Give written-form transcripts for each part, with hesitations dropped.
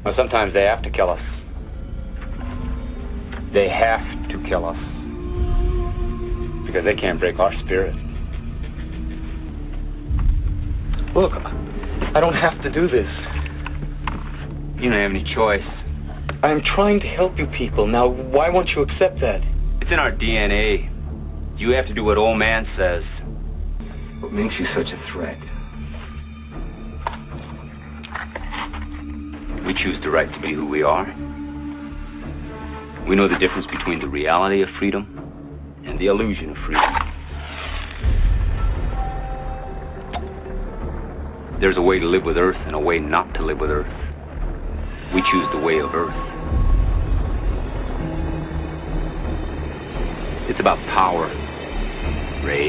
Well, sometimes they have to kill us. They have to kill us. Because they can't break our spirit. Look, I don't have to do this. You don't have any choice. I'm trying to help you people. Now, why won't you accept that? It's in our DNA. You have to do what old man says. What makes you such a threat? We choose the right to be who we are. We know the difference between the reality of freedom and the illusion of freedom. There's a way to live with Earth and a way not to live with Earth. We choose the way of Earth. It's about power, Ray.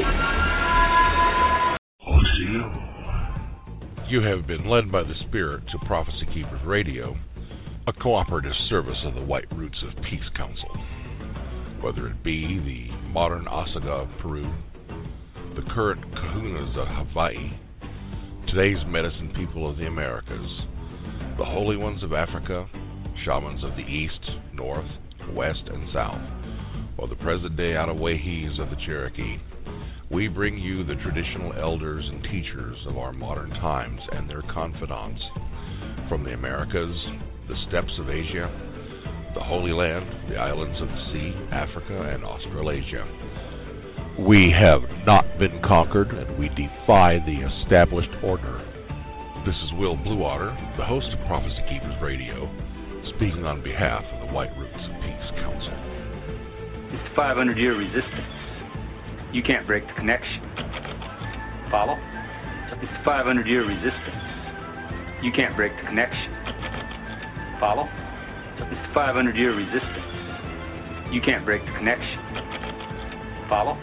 You have been led by the Spirit to Prophecy Keepers Radio, a cooperative service of the White Roots of Peace Council. Whether it be the modern Osaga of Peru, the current Kahunas of Hawaii, today's medicine people of the Americas, the Holy Ones of Africa, shamans of the East, North, West, and South, or the present-day Anawahis of the Cherokee, we bring you the traditional elders and teachers of our modern times and their confidants from the Americas, the steppes of Asia, the Holy Land, the islands of the sea, Africa, and Australasia. We have not been conquered, and we defy the established order. This is Will Bluewater, the host of Prophecy Keepers Radio, speaking on behalf of the White Roots of Peace Council. It's the 500-year resistance. You can't break the connection. Follow? It's the 500-year resistance. You can't break the connection. Follow? It's the 500-year resistance. You can't break the connection. Follow?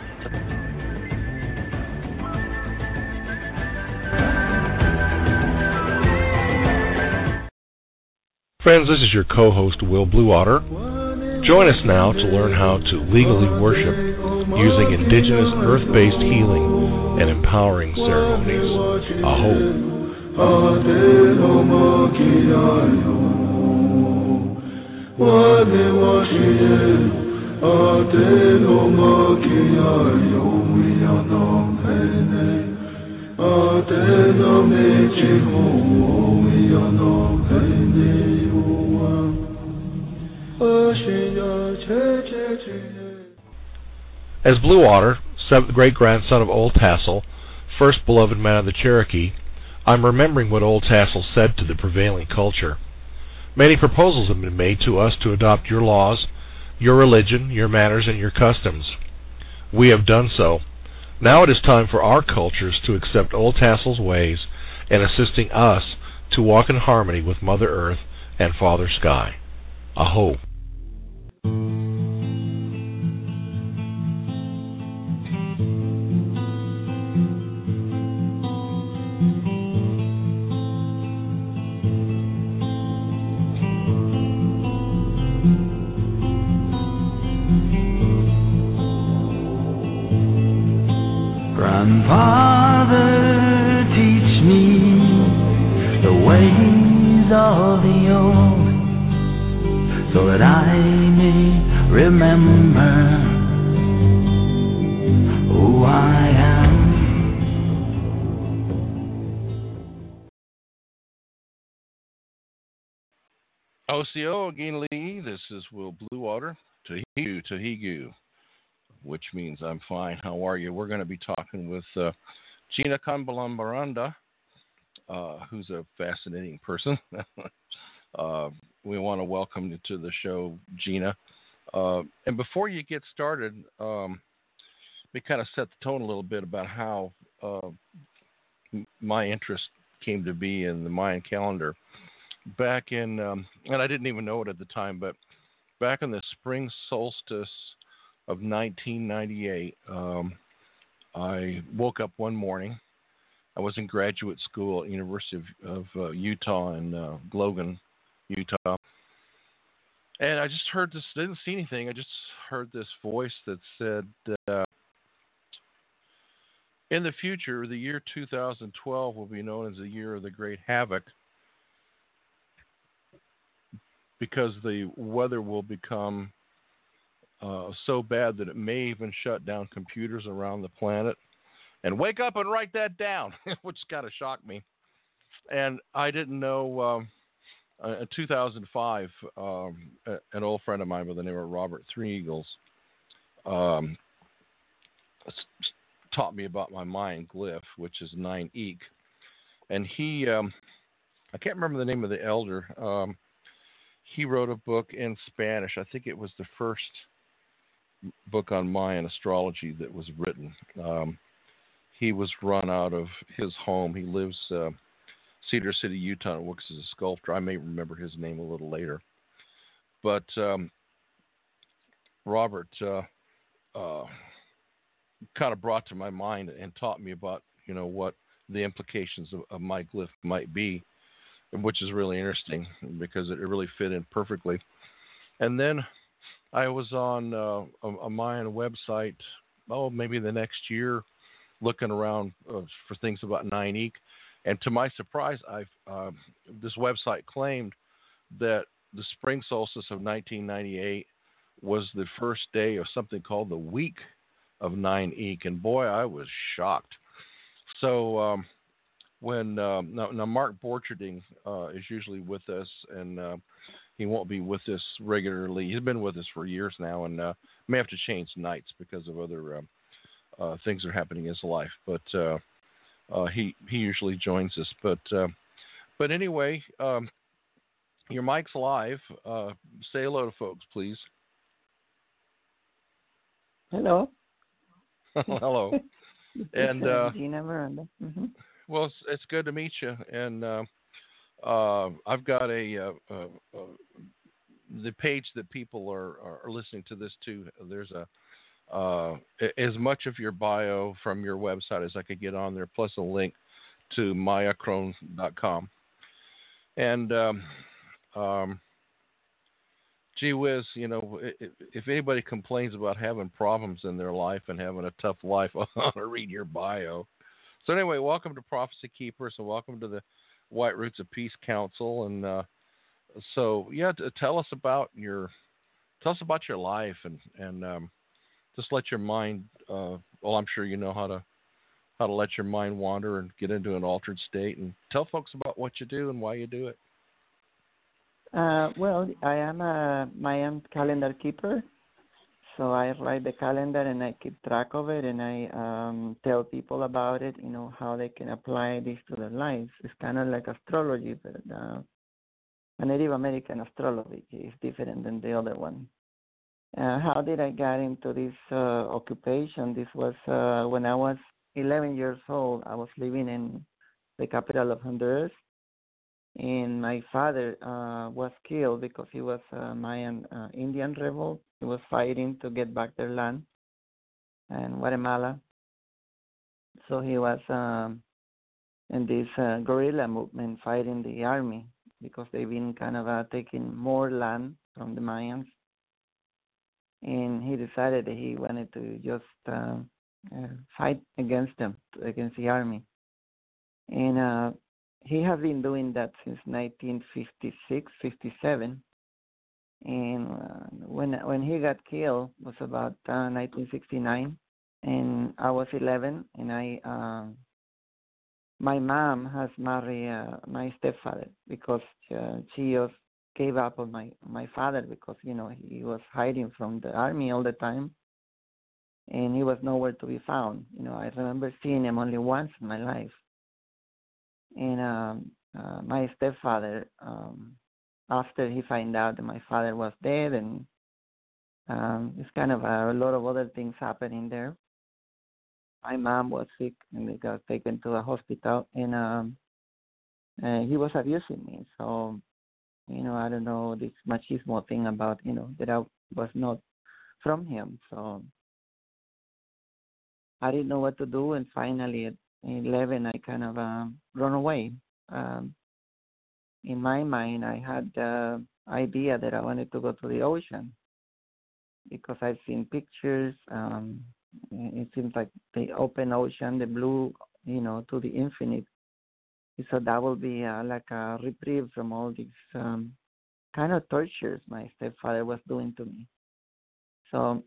Friends, this is your co-host, Will Bluewater. Join us now to learn how to legally worship using indigenous earth-based healing and empowering ceremonies. Aho. As Bluewater, seventh great-grandson of Old Tassel, first beloved man of the Cherokee, I'm remembering what Old Tassel said to the prevailing culture. Many proposals have been made to us to adopt your laws, your religion, your manners, and your customs. We have done so. Now it is time for our cultures to accept Old Tassel's ways and assisting us to walk in harmony with Mother Earth and Father Sky. Aho. Grandfather, teach me the ways of the old, so that I may remember who I am. Osio Ginli, this is Will Bluewater, Tahigu, which means I'm fine. How are you? We're going to be talking with Gina Kambalambaranda, who's a fascinating person. We want to welcome you to the show, Gina. And before you get started, we kind of set the tone a little bit about how my interest came to be in the Mayan calendar. Back in, and I didn't even know it at the time, but back in the spring solstice of 1998, I woke up one morning. I was in graduate school at University of Utah in Logan, Utah. And I just heard this, didn't see anything. I just heard this voice that said, in the future, the year 2012 will be known as the year of the Great Havoc. because the weather will become so bad that it may even shut down computers around the planet. And wake up and write that down, which kind of shocked me. And I didn't know. In 2005, an old friend of mine by the name of Robert Three Eagles taught me about my Mayan glyph, which is 9 Eek. And he, I can't remember the name of the elder. He wrote a book in Spanish. I think it was the first book on Mayan astrology that was written. He was run out of his home. He lives Cedar City, Utah, and works as a sculptor. I may remember his name a little later. But Robert kind of brought to my mind and taught me about, what the implications of my glyph might be, which is really interesting because it really fit in perfectly. And then I was on a Mayan website, maybe the next year, looking around for things about 9 Eek. And to my surprise, this website claimed that the spring solstice of 1998 was the first day of something called the week of 9 Eek. And boy, I was shocked. So when now Mark Borcherding is usually with us, and he won't be with us regularly. He's been with us for years now, and may have to change nights because of other things that are happening in his life. But he usually joins us. But anyway, your mic's live. Say hello to folks, please. Hello. Hello. And Gina Miranda. Mm-hmm. Well, it's good to meet you. And I've got the page that people are listening to this to. There's as much of your bio from your website as I could get on there, plus a link to mayacrone.com. And gee whiz, if anybody complains about having problems in their life and having a tough life, I want to read your bio. So anyway, welcome to Prophecy Keepers, and welcome to the White Roots of Peace Council. And tell us about your life and just let your mind. I'm sure you know how to let your mind wander and get into an altered state, and tell folks about what you do and why you do it. Well, I am a Mayan calendar keeper, so I write the calendar and I keep track of it, and I tell people about it, how they can apply this to their lives. It's kind of like astrology, but a Native American astrology is different than the other one. How did I get into this occupation? This was when I was 11 years old. I was living in the capital of Honduras, and my father was killed because he was a Mayan Indian rebel. He was fighting to get back their land in Guatemala. So he was in this guerrilla movement fighting the army because they've been kind of taking more land from the Mayans. And he decided that he wanted to just fight against them, against the army. And he has been doing that since 1956, 57. And when he got killed was about 1969, and I was 11, and my mom has married my stepfather because she just gave up on my father because, he was hiding from the army all the time, and he was nowhere to be found. I remember seeing him only once in my life. And my stepfather, after he found out that my father was dead, and it's kind of a lot of other things happening there. My mom was sick, and they got taken to a hospital, and he was abusing me. So, I don't know this machismo thing about, that I was not from him. So I didn't know what to do, and finally at 11, I kind of run away. In my mind, I had the idea that I wanted to go to the ocean because I've seen pictures. It seems like the open ocean, the blue, to the infinite. So that will be like a reprieve from all these kind of tortures my stepfather was doing to me. So,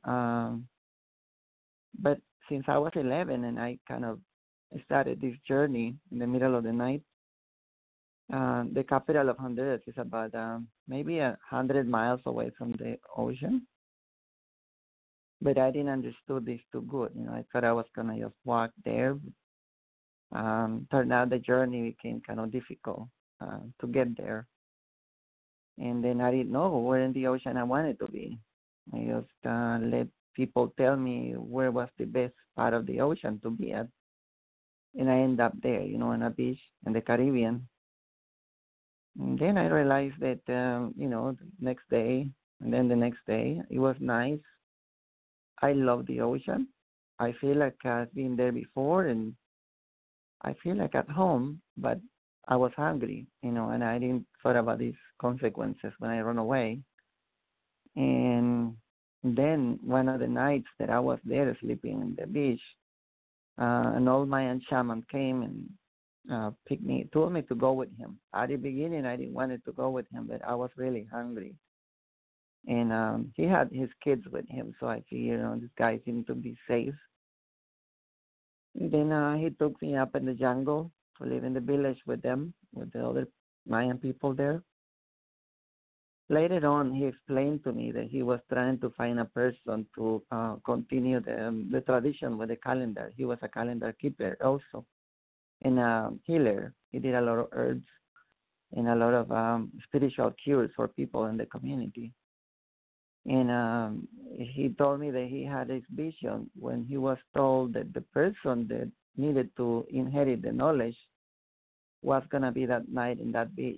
but since I was 11 and I kind of started this journey in the middle of the night, the capital of Honduras is about maybe 100 miles away from the ocean. But I didn't understand this too good. I thought I was gonna just walk there. Turned out the journey became kind of difficult to get there. And then I didn't know where in the ocean I wanted to be. I just let people tell me where was the best part of the ocean to be at. And I ended up there, on a beach in the Caribbean. And then I realized that, the next day, and then the next day, it was nice. I love the ocean. I feel like I've been there before, and I feel like at home, but I was hungry, and I didn't thought about these consequences when I run away. And then one of the nights that I was there sleeping in the beach, an old Mayan shaman came and told me to go with him. At the beginning, I didn't want to go with him, but I was really hungry. And he had his kids with him, so I figured, this guy seemed to be safe. And then he took me up in the jungle to live in the village with them, with the other Mayan people there. Later on, he explained to me that he was trying to find a person to continue the tradition with the calendar. He was a calendar keeper also, and a healer. He did a lot of herbs and a lot of spiritual cures for people in the community. And he told me that he had this vision when he was told that the person that needed to inherit the knowledge was going to be that night in that beach.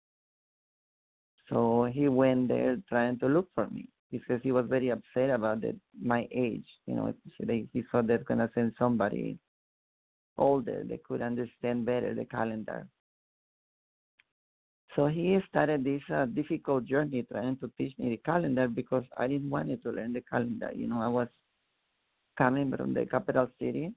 So he went there trying to look for me because he was very upset about my age. He thought they're going to send somebody older that could understand better the calendar. So he started this difficult journey trying to teach me the calendar because I didn't want to learn the calendar. I was coming from the capital city.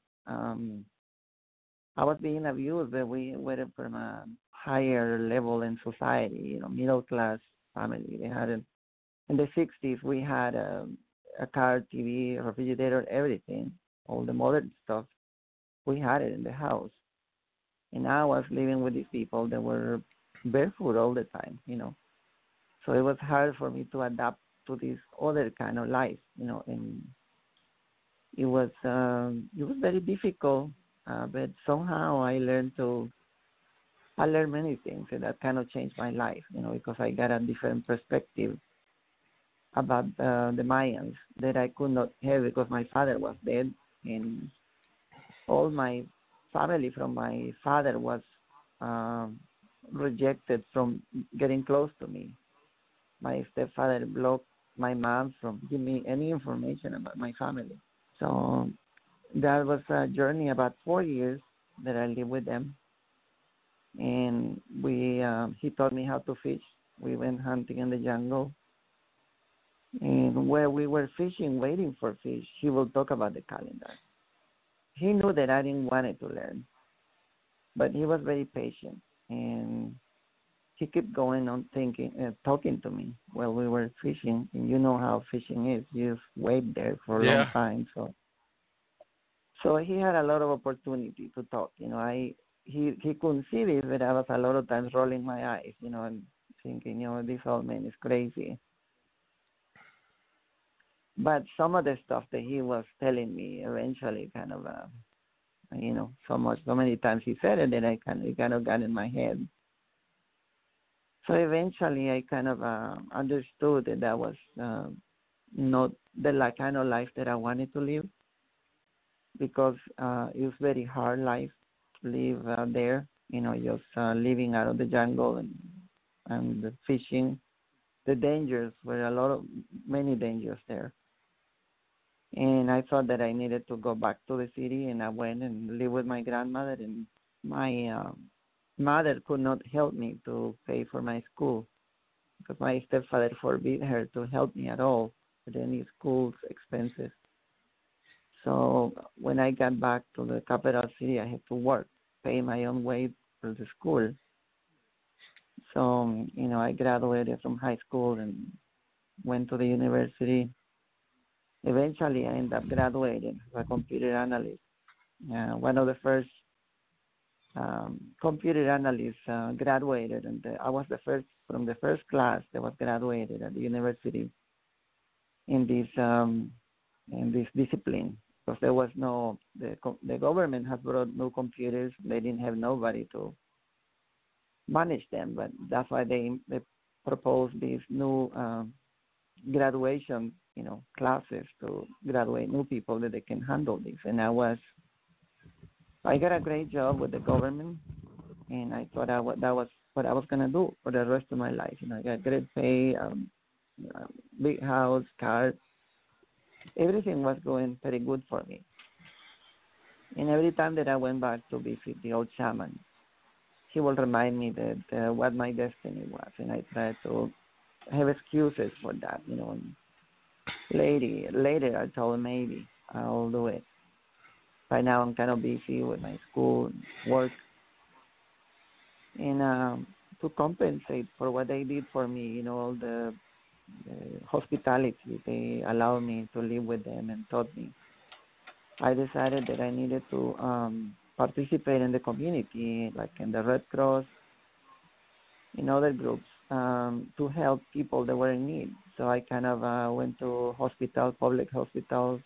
I was being abused, but we were from a higher level in society, middle class family. They had in the 60s, we had a car, TV, refrigerator, everything, all the modern stuff. We had it in the house. And I was living with these people that were barefoot all the time, So it was hard for me to adapt to this other kind of life, and it was very difficult, but somehow I learned many things, and that kind of changed my life, because I got a different perspective about the Mayans that I could not have because my father was dead, and all my family from my father was rejected from getting close to me. My stepfather blocked my mom from giving me any information about my family. So that was a journey about 4 years that I lived with them. And he taught me how to fish. We went hunting in the jungle. And where we were fishing, waiting for fish, he will talk about the calendar. He knew that I didn't want it to learn, but he was very patient. And he kept going on talking to me while we were fishing. And you know how fishing is. You just wait there for a long time. So he had a lot of opportunity to talk. He couldn't see this, but I was a lot of times rolling my eyes, and thinking, this old man is crazy. But some of the stuff that he was telling me eventually kind of, so many times he said it that it kind of got in my head. So eventually I kind of understood that was not the kind of life that I wanted to live, because it was very hard life to live there, just living out of the jungle and the fishing. The dangers were many dangers there. And I thought that I needed to go back to the city, and I went and lived with my grandmother, and my mother could not help me to pay for my school because my stepfather forbid her to help me at all with any school's expenses. So when I got back to the capital city, I had to work, pay my own way for the school. So, I graduated from high school and went to the university. Eventually, I ended up graduating as a computer analyst. One of the first computer analysts graduated, and I was the first from the first class that was graduated at the university in this discipline, because there was no the government has brought new computers. They didn't have nobody to manage them, but that's why they proposed these new graduation classes to graduate new people that they can handle this. And I got a great job with the government, and I thought that was what I was gonna do for the rest of my life. I got great pay, big house, car. Everything was going pretty good for me. And every time that I went back to visit the old shaman, he will remind me that what my destiny was, and I tried to have excuses for that. And later I told him maybe I'll do it. Right now I'm kind of busy with my school work, and to compensate for what they did for me, all the hospitality they allowed me to live with them and taught me, I decided that I needed to participate in the community, like in the Red Cross, in other groups, to help people that were in need. So I kind of went to public hospitals.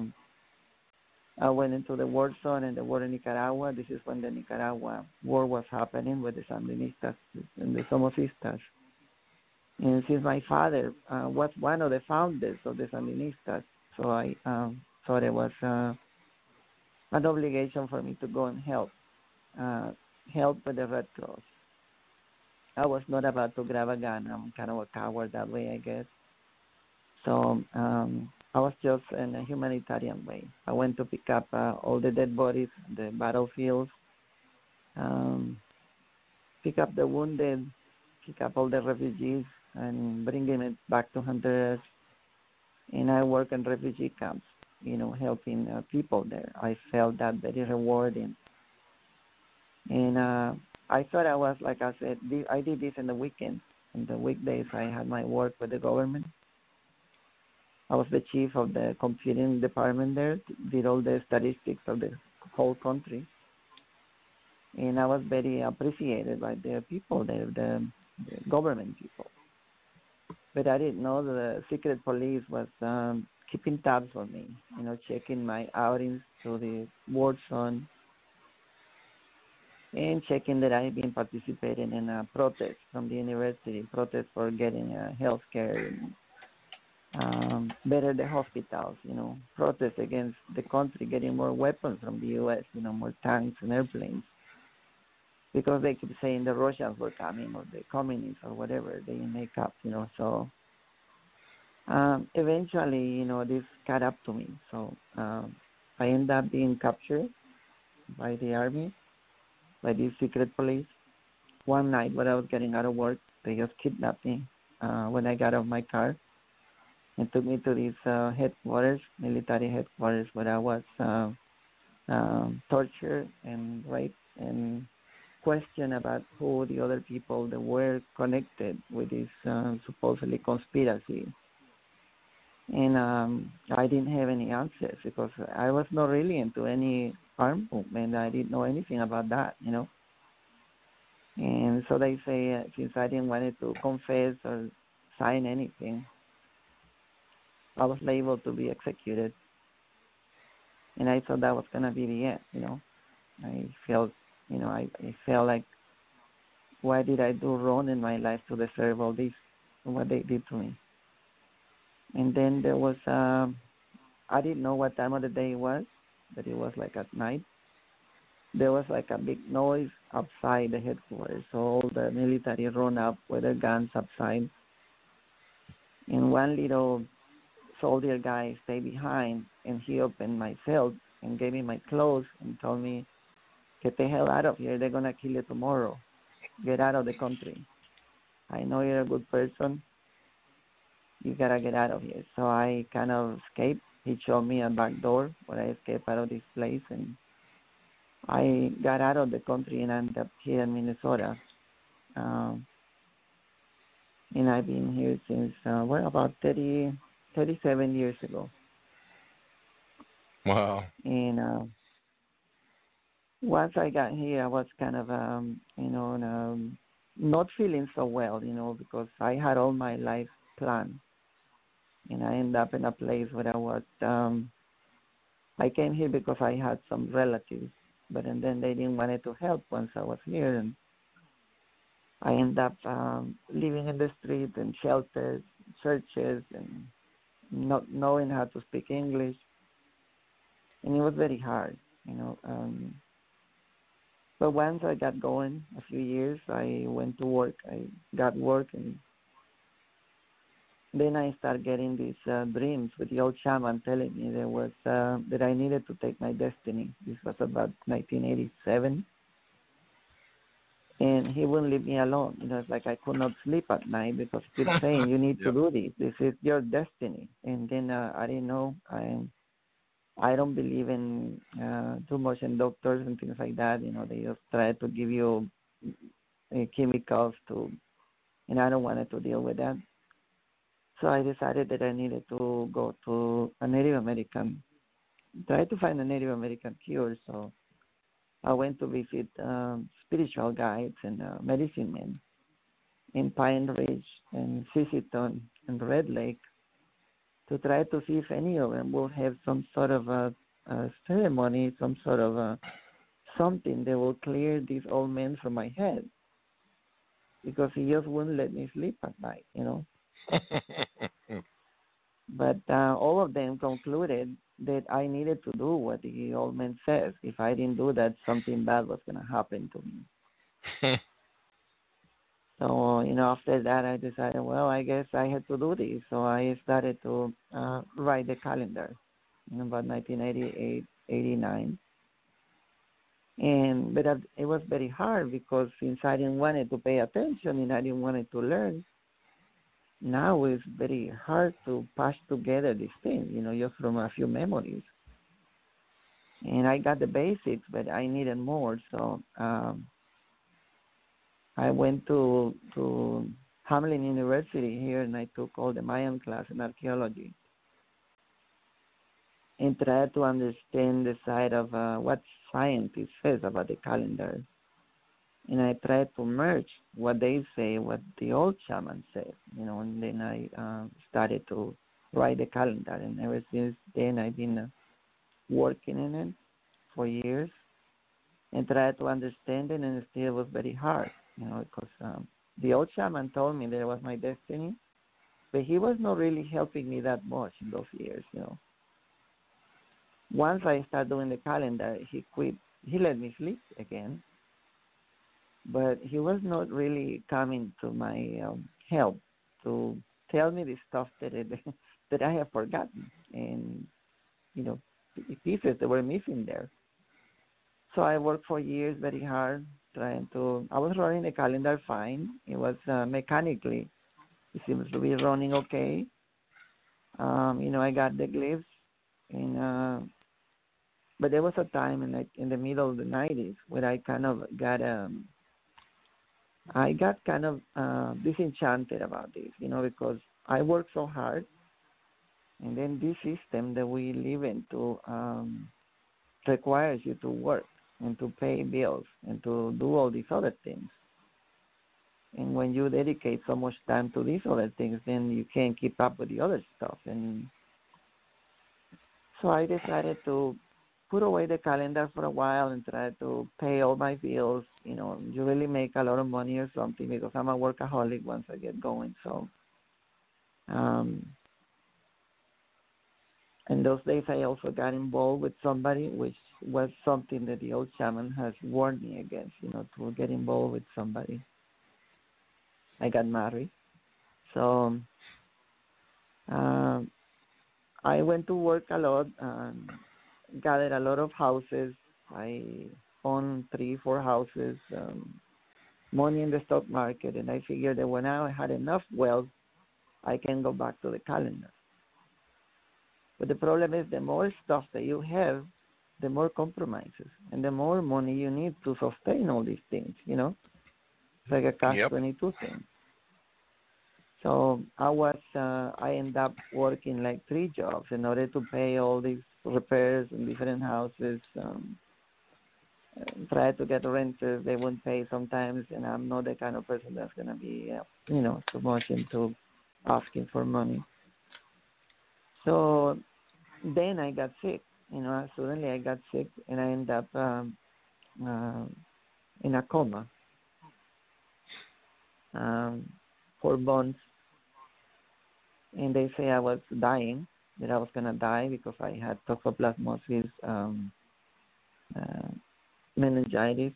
I went into the war zone and the war in Nicaragua. This is when the Nicaragua war was happening with the Sandinistas and the Somocistas. And since my father was one of the founders of the Sandinistas, so I thought it was an obligation for me to go and help with the Red Cross. I was not about to grab a gun. I'm kind of a coward that way, I guess. So I was just in a humanitarian way. I went to pick up all the dead bodies, the battlefields, pick up the wounded, pick up all the refugees, and bring them back to Honduras. And I work in refugee camps, helping people there. I felt that very rewarding. And I thought I was, like I said, I did this in the weekends. In the weekdays, I had my work with the government. I was the chief of the computing department there, did all the statistics of the whole country. And I was very appreciated by the people there, the government people. But I didn't know the secret police was keeping tabs on me, checking my outings to the war zone and checking that I've been participating in a protest from the university, protest for getting health care, better the hospitals, protest against the country getting more weapons from the U.S., more tanks and airplanes, because they keep saying the Russians were coming or the communists or whatever they make up, So eventually, this caught up to me. So I ended up being captured by the army, by the secret police. One night when I was getting out of work, they just kidnapped me when I got out of my car and took me to these headquarters, military headquarters, where I was tortured and raped and questioned about who the other people that were connected with this supposedly conspiracy. And I didn't have any answers because I was not really into any armed movement. I didn't know anything about that, And so they say since I didn't want to confess or sign anything, I was liable to be executed. And I thought that was going to be the end, I felt, I felt like, why did I do wrong in my life to deserve all this, what they did to me? And then there was, I didn't know what time of the day it was, but it was like at night. There was like a big noise outside the headquarters. So all the military run up with their guns outside. And one little soldier guy stayed behind, and he opened my cell and gave me my clothes and told me, get the hell out of here. They're going to kill you tomorrow. Get out of the country. I know you're a good person. You got to get out of here. So I kind of escaped. He showed me a back door where I escaped out of this place, and I got out of the country and ended up here in Minnesota. and I've been here since, about 37 years ago. Wow. And once I got here, I was kind of, not feeling so well, because I had all my life planned. And I ended up in a place where I was, I came here because I had some relatives, and then they didn't want to help once I was here. And I ended up living in the street and shelters, churches, and not knowing how to speak English. And it was very hard, But once I got going, a few years, I went to work. I got work, and then I started getting these dreams with the old shaman telling me that I needed to take my destiny. This was about 1987. And he wouldn't leave me alone. It's like I could not sleep at night because he kept saying, you need to do this. This is your destiny. And then I didn't know. I don't believe in too much in doctors and things like that. They just try to give you chemicals and I don't want to deal with that. So I decided that I needed to go to a Native American, try to find a Native American cure. So I went to visit spiritual guides and medicine men in Pine Ridge and Sisseton and Red Lake to try to see if any of them will have some sort of a ceremony, some sort of something that will clear these old men from my head, because he just wouldn't let me sleep at night, But all of them concluded that I needed to do what the old man says. If I didn't do that, something bad was going to happen to me. So, after that, I decided, well, I guess I had to do this. So I started to write the calendar in about 1988, 89. But it was very hard because since I didn't want to pay attention and I didn't want to learn, now it's very hard to patch together these things, just from a few memories. And I got the basics, but I needed more. So I went to Hamlin University here, and I took all the Mayan class in archaeology and tried to understand the side of what scientists says about the calendar. And I tried to merge what they say, what the old shaman said, and then I started to write the calendar. And ever since then, I've been working in it for years and tried to understand it, and it still was very hard, because the old shaman told me that it was my destiny, but he was not really helping me that much in those years, Once I started doing the calendar, he quit. He let me sleep again. But he was not really coming to my help to tell me the stuff that I have forgotten and, pieces that were missing there. So I worked for years very hard I was running the calendar fine. It was mechanically, it seems to be running okay. I got the glyphs, but there was a time in the middle of the 90s where I kind of got kind of disenchanted about this, because I worked so hard, and then this system that we live into requires you to work and to pay bills and to do all these other things. And when you dedicate so much time to these other things, then you can't keep up with the other stuff. And so I decided to put away the calendar for a while and try to pay all my bills. You really make a lot of money or something, because I'm a workaholic once I get going. So, in those days, I also got involved with somebody, which was something that the old shaman has warned me against, to get involved with somebody. I got married. So, I went to work a lot, gathered a lot of houses. I owned 3-4 houses, money in the stock market, and I figured that when I had enough wealth, I can go back to the calendar. But the problem is, the more stuff that you have, the more compromises, and the more money you need to sustain all these things, It's like a catch-22 thing. So I ended up working like 3 jobs in order to pay all these repairs in different houses. Try to get renters, they won't pay sometimes, and I'm not the kind of person that's gonna be, too much into asking for money. So then I got sick. Suddenly I got sick, and I ended up in a coma for months. And they say I was dying, that I was gonna die because I had toxoplasmosis, meningitis.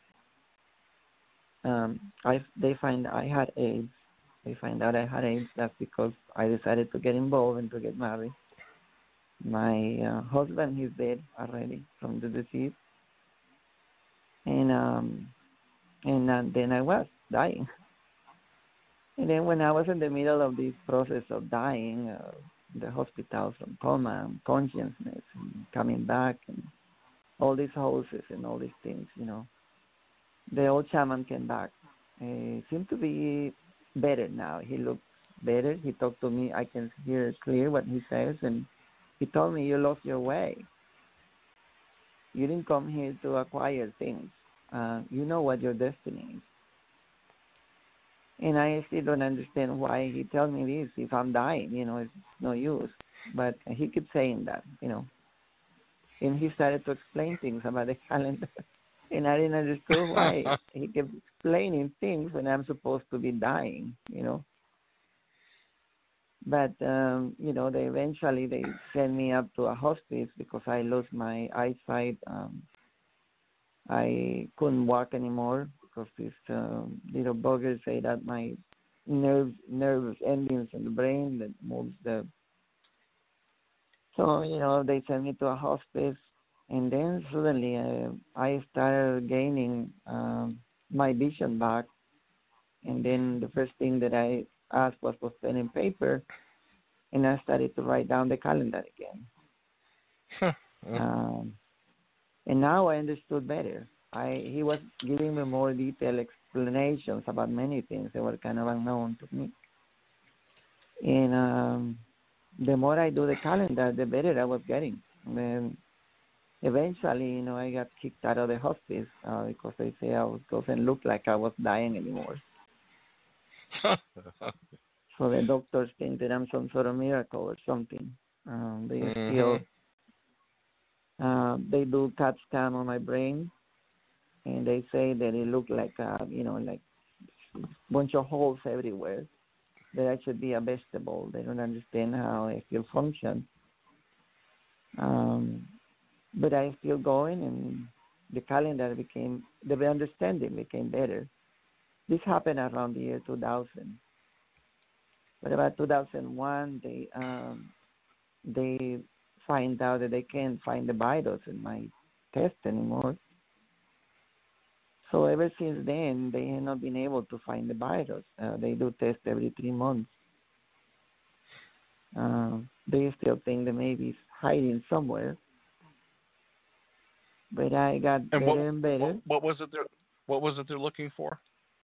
They find I had AIDS. They find out I had AIDS. That's because I decided to get involved and to get married. My husband, he's dead already from the disease, and then I was dying. And then when I was in the middle of this process of dying, the hospital from coma, and consciousness, and coming back, and all these houses and all these things, the old shaman came back. He seemed to be better now. He looks better. He talked to me. I can hear clear what he says, and he told me, you lost your way. You didn't come here to acquire things. You know what your destiny is. And I still don't understand why he tells me this. If I'm dying, it's no use. But he keeps saying that, And he started to explain things about the calendar. And I didn't understand why he kept explaining things when I'm supposed to be dying, But, they eventually sent me up to a hospice because I lost my eyesight. I couldn't walk anymore because this little bugger say that my nerve endings in the brain that moves the. So they sent me to a hospice, and then suddenly I started gaining my vision back, and then the first thing that I asked was pen and paper, and I started to write down the calendar again. And now I understood better. He was giving me more detailed explanations about many things that were kind of unknown to me. And the more I do the calendar, the better I was getting. And then eventually, I got kicked out of the hospice because they say I doesn't look like I was dying anymore. So the doctors think that I'm some sort of miracle or something. They still they do CAT scan on my brain, and they say that it looked like like a bunch of holes everywhere. That I should be a vegetable. They don't understand how I still function. But I still going, and the calendar the understanding became better. This happened around the year 2000. But about 2001, they find out that they can't find the virus in my test anymore. So ever since then, they have not been able to find the virus. They do test every 3 months. They still think that maybe it's hiding somewhere. But I got better and better. What was it they're looking for?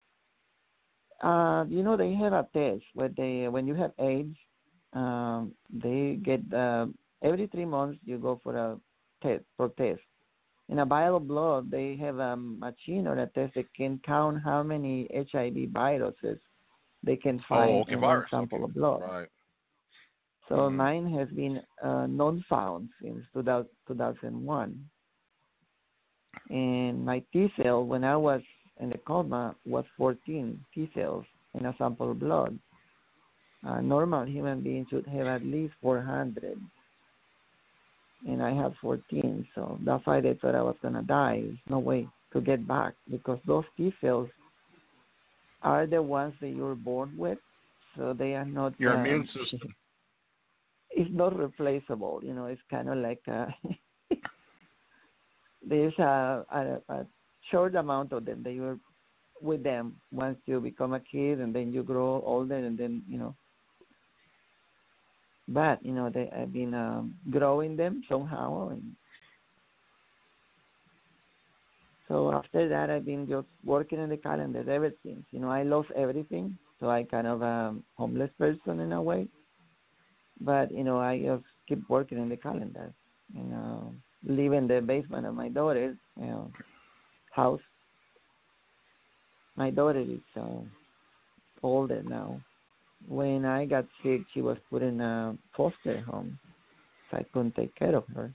They have a test where when you have AIDS, they get every 3 months you go for a test. In a vial of blood, they have a machine or a test that can count how many HIV viruses they can find in one sample of blood. Right. So mine has been non-found since 2001. And my T cell, when I was in the coma, was 14 T cells in a sample of blood. Normal human beings should have at least 400. And I have 14, so that's why they thought I was going to die. There's no way to get back because those T cells are the ones that you're born with, so they are not... Your immune system. It's not replaceable, it's kind of like there's a short amount of them that you're with them once you become a kid and then you grow older and then, But, they have been growing them somehow. And so after that, I've been just working on the calendar ever since. I lost everything. So I kind of a homeless person in a way. But, I just keep working in the calendar. Live in the basement of my daughter's, house. My daughter is older now. When I got sick, she was put in a foster home, so I couldn't take care of her.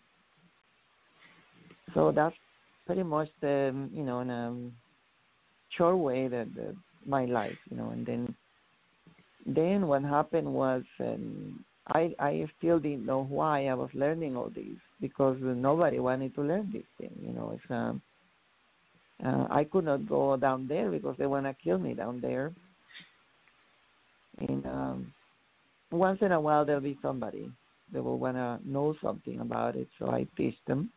So that's pretty much the, in a short way that my life, And then what happened was I still didn't know why I was learning all these because nobody wanted to learn this thing. It's I could not go down there because they want to kill me down there. And once in a while there'll be somebody that will want to know something about it, so I teach them.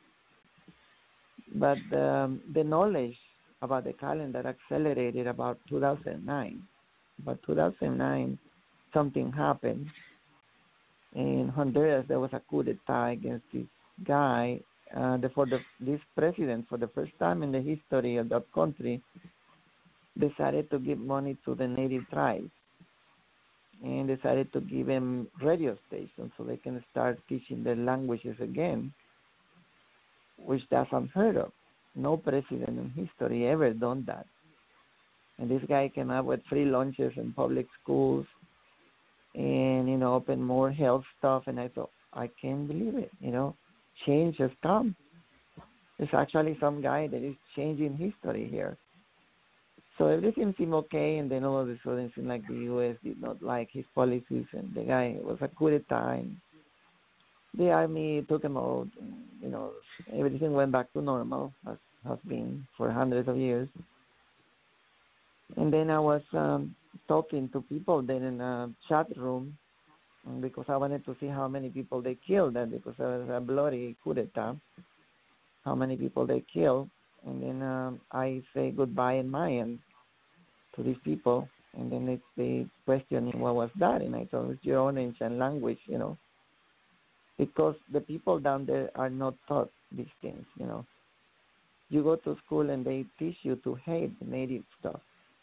But the knowledge about the calendar accelerated about 2009. About 2009, something happened. In Honduras, there was a coup d'etat against this guy. This president, for the first time in the history of that country, decided to give money to the native tribes and decided to give them radio stations so they can start teaching their languages again, which that's unheard of. No president in history ever done that. And this guy came up with free lunches in public schools and, opened more health stuff. And I thought, I can't believe it, change has come. There's actually some guy that is changing history here. So everything seemed okay, and then all of a sudden it seemed like the U.S. did not like his policies, and the guy was a coup d'etat. The army took him out. And, everything went back to normal, as has been for hundreds of years. And then I was talking to people then in a chat room because I wanted to see how many people they killed, and because it was a bloody coup d'etat, how many people they killed. And then I say goodbye in Mayan to these people, and then they questioning what was that, and I told them it's your own ancient language, because the people down there are not taught these things, You go to school and they teach you to hate the native stuff.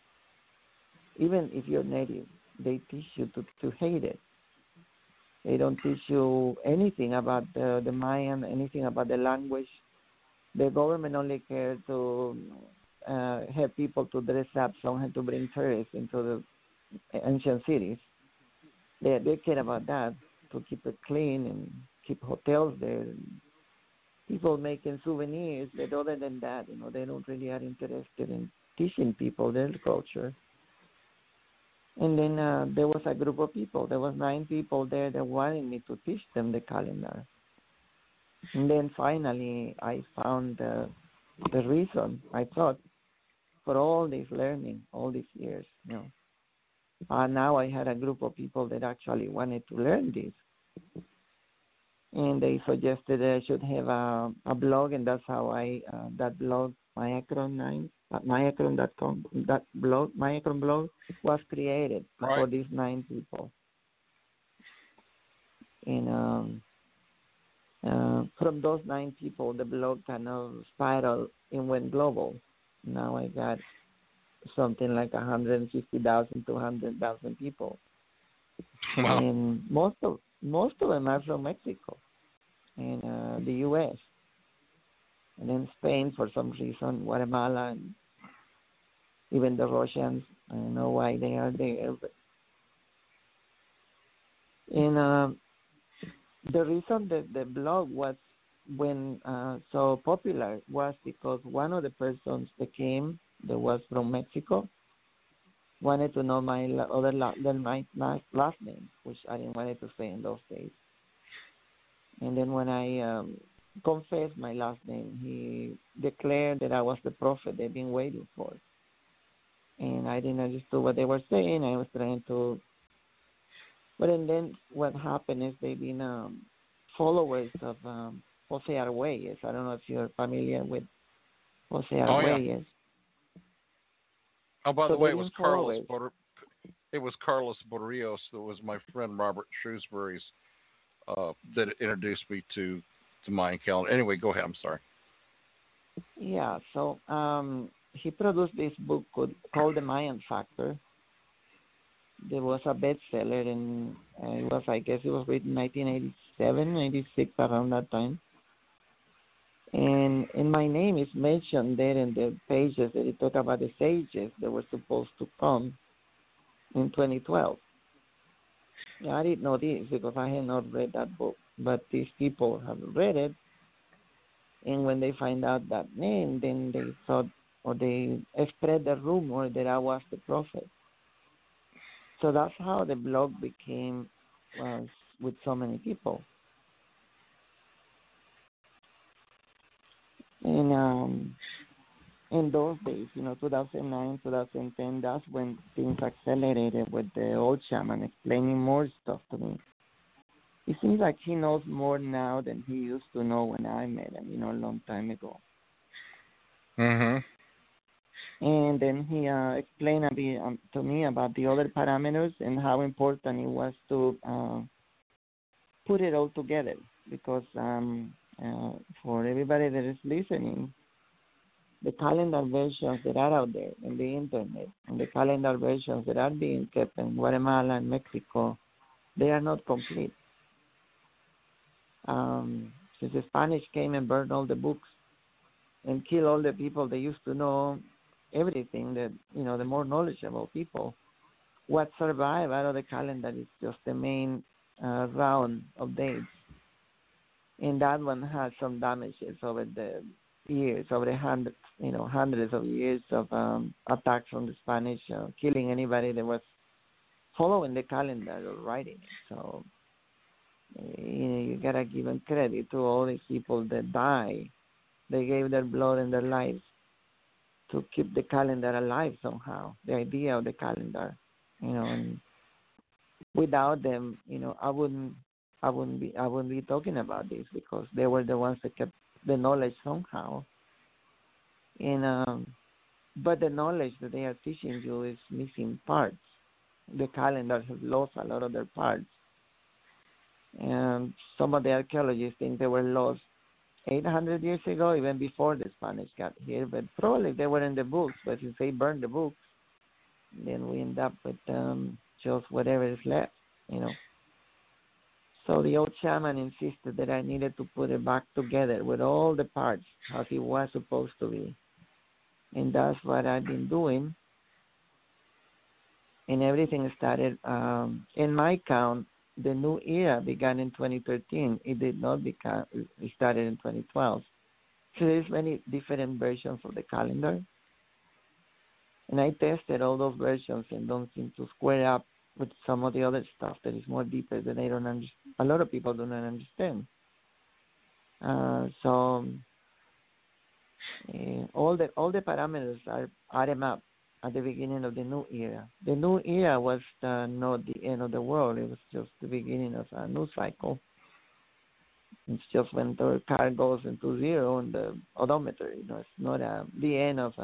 Even if you're native, they teach you to hate it. They don't teach you anything about the Mayan, anything about the language. The government only cares to have people to dress up so and to bring tourists into the ancient cities. They care about that, to keep it clean and keep hotels there. People making souvenirs, but other than that, they don't really are interested in teaching people their culture. And then there was a group of people. There was 9 people there that wanted me to teach them the calendar. And then finally, I found the reason, I thought, for all this learning, all these years. Now I had a group of people that actually wanted to learn this. And they suggested I should have a blog, and that's how that blog, Myacron9, Myacron.com, that blog, Myacron blog, was created for these 9 people. And from those 9 people, the blog kind of spiraled and went global. Now I got something like 150,000 to 100,000 people. Wow. And most of them are from Mexico and the U.S. And then Spain for some reason, Guatemala, and even the Russians. I don't know why they are there. And the reason that the blog was so popular was because one of the persons that came that was from Mexico wanted to know my my last name, which I didn't want to say in those days. And then when I confessed my last name, he declared that I was the prophet they've been waiting for. And I didn't understand what they were saying. I was trying to... But then what happened is they've been followers of Jose Arguelles. I don't know if you're familiar with Jose Arguelles. Yeah. Oh, by the way, it was Carlos Borrillos that was my friend Robert Shrewsbury's that introduced me to Mayan calendar. Anyway, go ahead. I'm sorry. Yeah, so he produced this book called The Mayan Factor, there was a bestseller, and it was, I guess, it was written 1987, 86, around that time. And my name is mentioned there in the pages that it talk about the sages that were supposed to come in 2012. I didn't know this because I had not read that book, but these people have read it, and when they find out that name, then they thought, or they spread the rumor that I was the prophet. So that's how the blog became with so many people. And in those days, 2009, 2010, that's when things accelerated with the old shaman explaining more stuff to me. It seems like he knows more now than he used to know when I met him, a long time ago. Mm-hmm. And then he explained a bit to me about the other parameters and how important it was to put it all together. Because for everybody that is listening, the calendar versions that are out there in the internet and the calendar versions that are being kept in Guatemala and Mexico, they are not complete. Since the Spanish came and burned all the books and killed all the people that used to know everything, that the more knowledgeable people, what survived out of the calendar is just the main round of dates. And that one had some damages over the years, over the hundreds of years of attacks from the Spanish, killing anybody that was following the calendar or writing it. So you gotta give them credit to all these people that died. They gave their blood and their lives to keep the calendar alive somehow. The idea of the calendar, and without them, I wouldn't be talking about this, because they were the ones that kept the knowledge somehow. And but the knowledge that they are teaching you is missing parts. The calendar has lost a lot of their parts. And some of the archaeologists think they were lost 800 years ago, even before the Spanish got here. But probably they were in the books. But since they burned the books, then we end up with just whatever is left, So the old shaman insisted that I needed to put it back together with all the parts as it was supposed to be. And that's what I've been doing. And everything started, in my count, the new era began in 2013. It did not begin, it started in 2012. So there's many different versions of the calendar. And I tested all those versions and don't seem to square up with some of the other stuff that is more deeper that I don't understand. A lot of people do not understand. So all the parameters are added up at the beginning of the new era. The new era was not the end of the world. It was just the beginning of a new cycle. It's just when the car goes into zero on the odometer. It's not the end of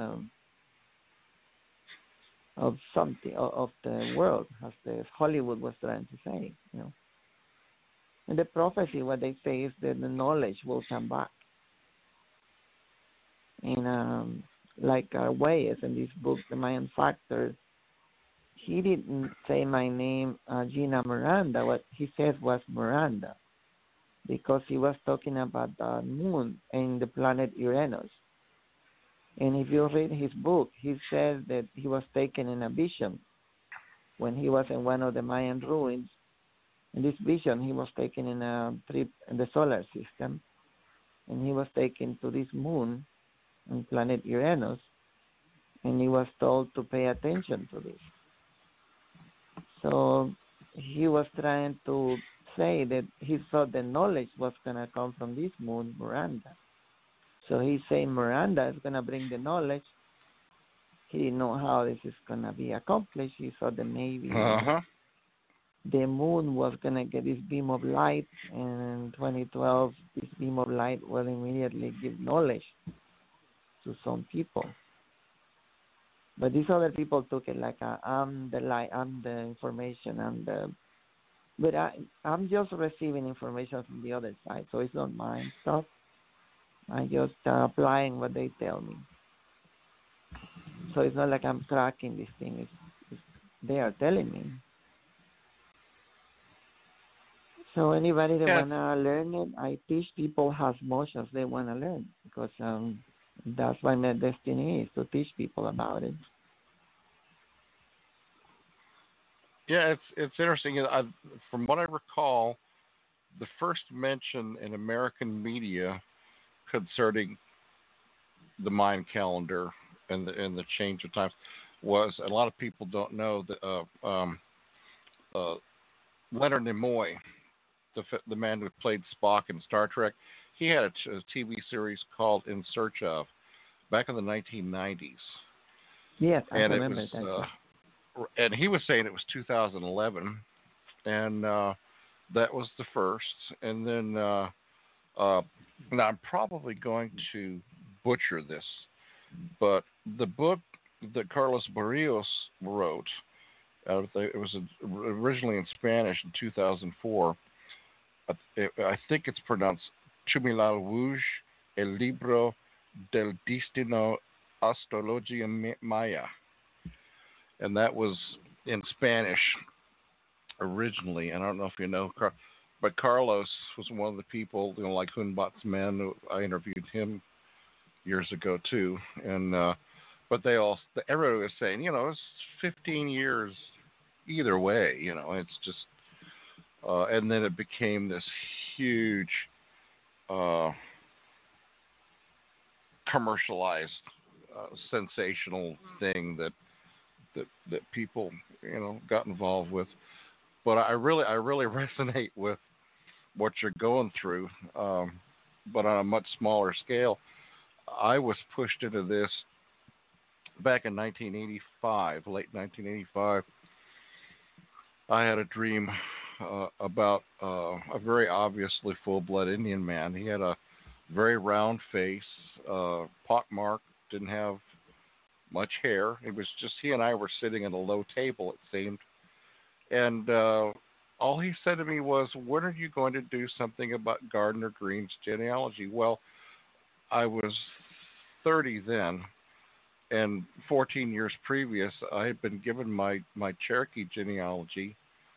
something, of the world, as the Hollywood was trying to say. And the prophecy, what they say is that the knowledge will come back. And like Arguelles in this book, The Mayan Factor, he didn't say my name, Gina Miranda. What he said was Miranda, because he was talking about the moon and the planet Uranus. And if you read his book, he says that he was taken in a vision when he was in one of the Mayan ruins. In this vision, he was taken in a trip in the solar system, and he was taken to this moon and planet Uranus, and he was told to pay attention to this. So he was trying to say that he thought the knowledge was going to come from this moon, Miranda. So he's saying Miranda is going to bring the knowledge. He didn't know how this is going to be accomplished. He thought that maybe the moon was going to get this beam of light, and in 2012, this beam of light will immediately give knowledge to some people. But these other people took it like I'm the light, I'm the information, but I'm just receiving information from the other side, so it's not my stuff. I'm just applying what they tell me. So it's not like I'm cracking this thing. They are telling me. So anybody that Yes. wanna learn it, I teach people as much as they wanna learn because that's what my destiny is to teach people about it. Yeah, it's interesting. From what I recall, the first mention in American media concerning the Mayan calendar and the change of times was, a lot of people don't know that Leonard Nimoy, the man who played Spock in Star Trek, he had a TV series called In Search of back in the 1990s. Yes, I And it remember was, that. and he was saying it was 2011, and that was the first. And then now I'm probably going to butcher this, but the book that Carlos Barrios wrote, it was originally in Spanish in 2004. I think it's pronounced Chumilalwuj, el libro del destino astrologia maya, and that was in Spanish originally. And I don't know if you know, but Carlos was one of the people, like Hunbat's man. I interviewed him years ago too, and but everybody was saying, it's 15 years either way. It's just, and then it became this huge commercialized, sensational thing that people got involved with. But I really resonate with what you're going through, but on a much smaller scale. I was pushed into this back in 1985, late 1985. I had a dream about a very obviously full-blood Indian man. He had a very round face, pockmarked, didn't have much hair. It was just he and I were sitting at a low table, it seemed. And all he said to me was, "When are you going to do something about Gardner Green's genealogy?" Well, I was 30 then, and 14 years previous, I had been given my Cherokee genealogy.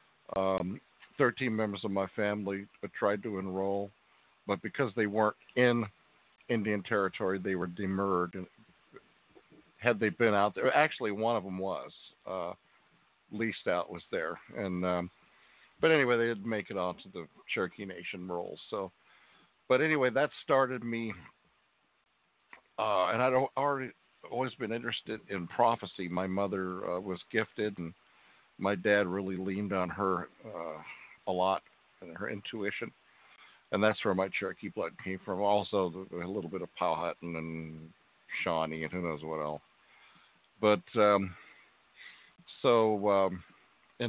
13 members of my family tried to enroll, but because they weren't in Indian Territory, they were demurred. And had they been out there, actually one of them was, leased out was there. And but anyway, they didn't make it onto the Cherokee Nation rolls. So, but anyway, that started me. And I'd always been interested in prophecy. My mother was gifted, and my dad really leaned on her a lot and her intuition. And that's where my Cherokee blood came from. Also, a little bit of Powhatan and Shawnee and who knows what else. But in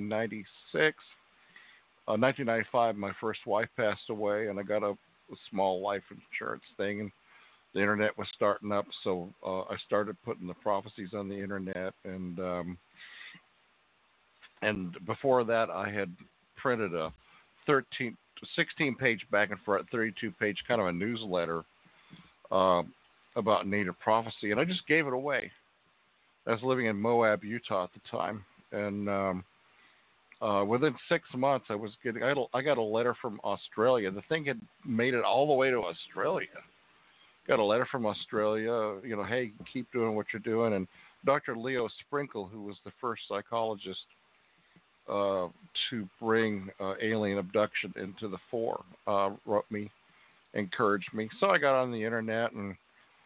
1995, my first wife passed away, and I got a small life insurance thing, and the internet was starting up, so I started putting the prophecies on the internet, and before that, I had printed a 16-page back and front, 32-page kind of a newsletter about native prophecy, and I just gave it away. I was living in Moab, Utah at the time, and within 6 months, I got a letter from Australia. The thing had made it all the way to Australia. Got a letter from Australia, hey, keep doing what you're doing. And Dr. Leo Sprinkle, who was the first psychologist to bring alien abduction into the fore, wrote me, encouraged me. So I got on the internet, and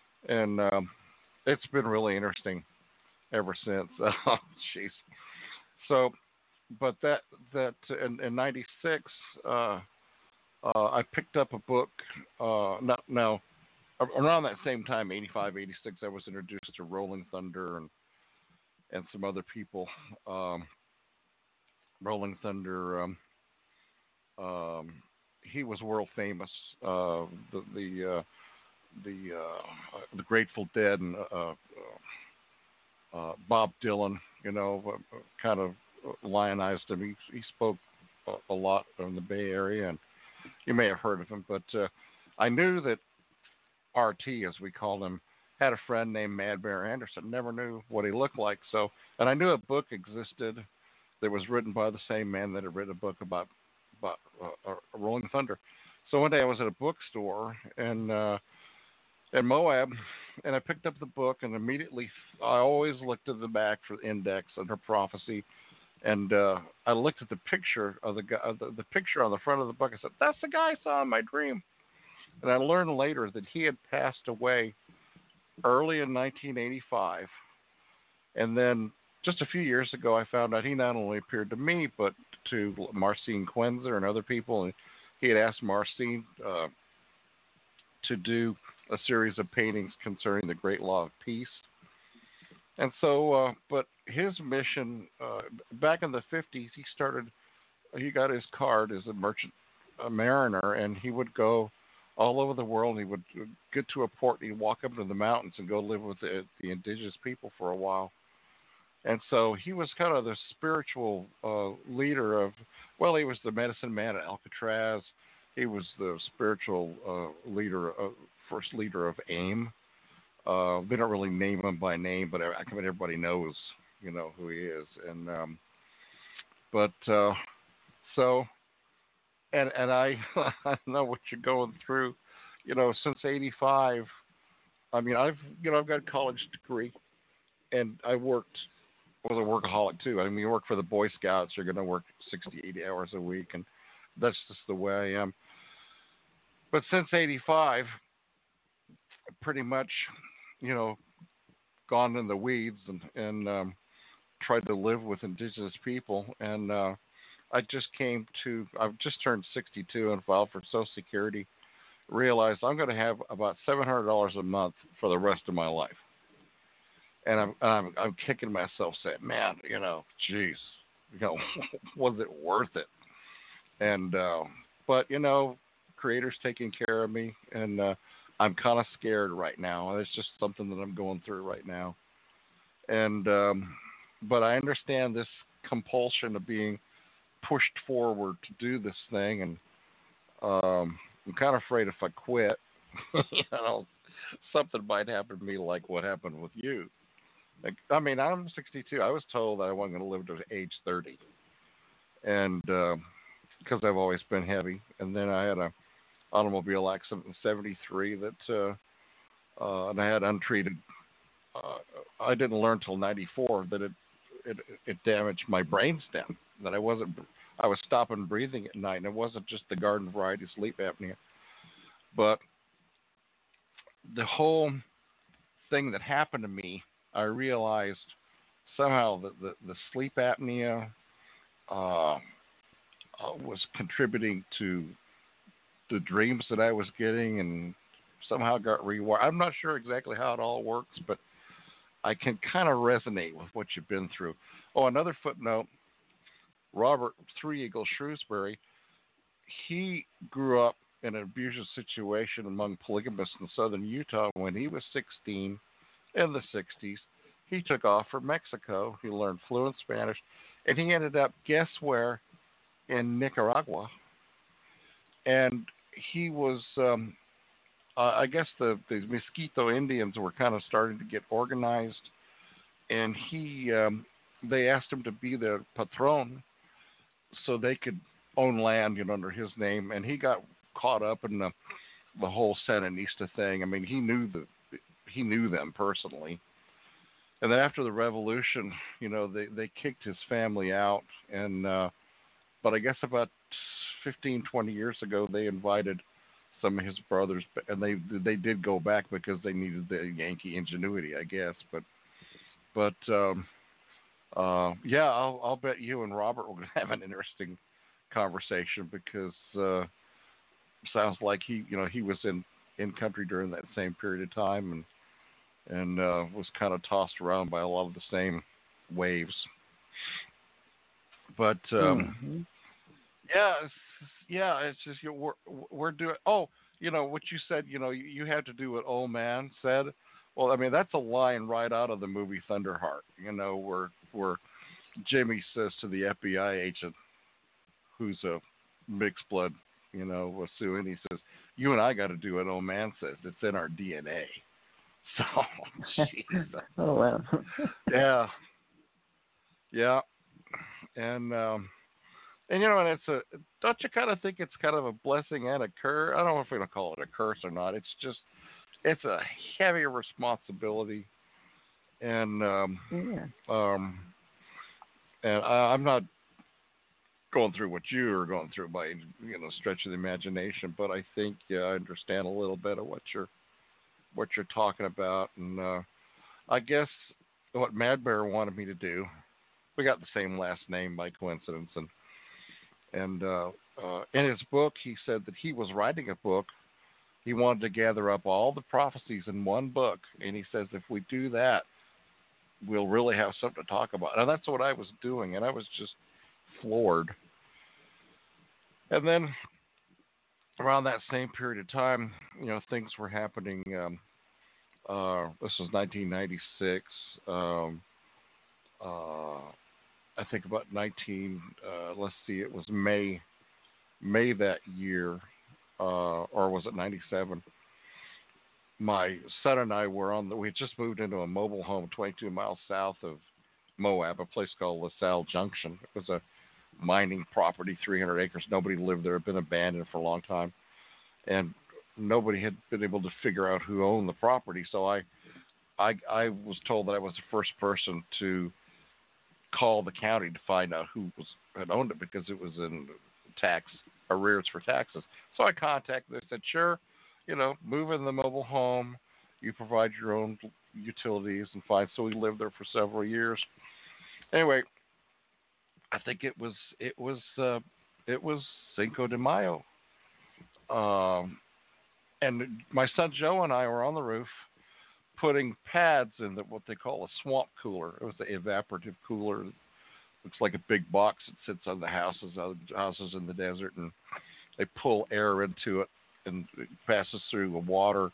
it's been really interesting ever since. Jeez. So, but that in '96, I picked up a book. Now, around that same time, 85, 86, I was introduced to Rolling Thunder and some other people. Rolling Thunder, he was world famous. The Grateful Dead and Bob Dylan, kind of lionized him. He spoke a lot in the Bay Area, and you may have heard of him. But I knew that RT, as we called him, had a friend named Mad Bear Anderson. Never knew what he looked like. So, and I knew a book existed that was written by the same man that had written a book about Rolling Thunder. So one day I was at a bookstore in Moab, and I picked up the book, and immediately I always looked at the back for the index under prophecy, and I looked at the picture of the guy, the picture on the front of the book. I said, "That's the guy I saw in my dream." And I learned later that he had passed away early in 1985, and then just a few years ago, I found out he not only appeared to me, but to Marcin Quenzer and other people, and he had asked Marcin to do a series of paintings concerning the Great Law of Peace. And so, but his mission, back in the 50s, he got his card as a merchant, a mariner, and he would go all over the world. And he would get to a port, and he'd walk up into the mountains and go live with the indigenous people for a while. And so he was kind of the spiritual leader of, well, he was the medicine man at Alcatraz. He was the spiritual first leader of AIM. They don't really name him by name, but I mean, everybody knows, who he is. And so, and I, I know what you're going through, since '85. I mean, I've got a college degree, and I was a workaholic too. I mean, you work for the Boy Scouts, you're going to work 60, 80 hours a week, and that's just the way I am. But since '85, pretty much, gone in the weeds and tried to live with indigenous people. And I've just turned 62 and filed for Social Security. Realized I'm going to have about $700 a month for the rest of my life. And I'm kicking myself, saying, man, geez, was it worth it? And but Creator's taking care of me, and I'm kind of scared right now. It's just something that I'm going through right now. And but I understand this compulsion of being pushed forward to do this thing, and I'm kind of afraid if I quit, something might happen to me like what happened with you. Like, I mean, I'm 62. I was told that I wasn't going to live to age 30, and because I've always been heavy. And then I had a automobile accident in '73 that, and I had untreated. I didn't learn till '94 that it damaged my brainstem. That I was stopping breathing at night, and it wasn't just the garden variety sleep apnea, but the whole thing that happened to me. I realized somehow that the sleep apnea was contributing to the dreams that I was getting, and somehow got rewired. I'm not sure exactly how it all works, but I can kind of resonate with what you've been through. Oh, another footnote, Robert Three Eagle Shrewsbury, he grew up in an abusive situation among polygamists in southern Utah. When he was 16 in the 60s, he took off for Mexico. He learned fluent Spanish, and he ended up, guess where, in Nicaragua. And he was, I guess the Mosquito Indians were kind of starting to get organized, and they asked him to be their patron so they could own land under his name, and he got caught up in the whole Sandinista thing. I mean, he knew them personally. And then after the revolution, they kicked his family out. And but I guess about 15, 20 years ago, they invited some of his brothers, and they did go back because they needed the Yankee ingenuity, I guess. But yeah, I'll bet you and Robert will have an interesting conversation, because sounds like he was in country during that same period of time, and was kind of tossed around by a lot of the same waves. But it's just we're doing. Oh, what you said. You had to do what old man said. Well, I mean, that's a line right out of the movie Thunderheart. Where Jimmy says to the FBI agent, who's a mixed blood, with Sioux, and he says, "You and I got to do what old man says. It's in our DNA." So, geez. Oh wow. Yeah, and And and don't you kind of think it's kind of a blessing and a curse? I don't know if we're gonna call it a curse or not. It's a heavy responsibility, and Yeah. I'm not going through what you are going through by stretch of the imagination, but I think I understand a little bit of what you're talking about, and I guess what Mad Bear wanted me to do. We got the same last name by coincidence, and in his book he said that he was writing a book. He wanted to gather up all the prophecies in one book, and he says if we do that, we'll really have something to talk about. And that's what I was doing, and I was just floored. And then around that same period of time, things were happening. This was 1996. I think about let's see, it was May that year, or was it 97? My son and I we had just moved into a mobile home 22 miles south of Moab, a place called LaSalle Junction. It was a mining property, 300 acres. Nobody lived there. It had been abandoned for a long time. And nobody had been able to figure out who owned the property. So I was told that I was the first person to call the county to find out who had owned it, because it was in tax arrears for taxes. So I contacted them. They said, sure, move in the mobile home. You provide your own utilities and fine. So we lived there for several years. Anyway, I think it was Cinco de Mayo. And my son Joe and I were on the roof putting pads in what they call a swamp cooler. It was the evaporative cooler. It looks like a big box that sits on the houses in the desert, and they pull air into it, and it passes through the water